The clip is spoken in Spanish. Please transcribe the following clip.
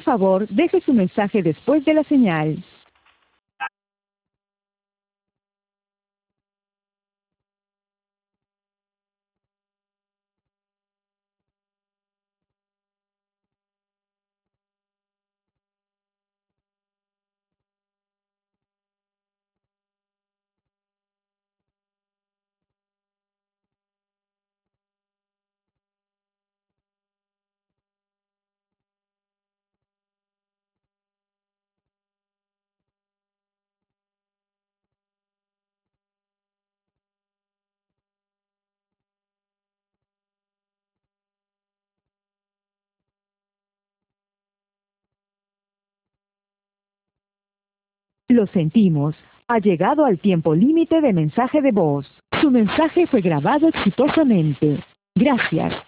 favor, deje su mensaje después de la señal. Lo sentimos. Ha llegado al tiempo límite de mensaje de voz. Su mensaje fue grabado exitosamente. Gracias.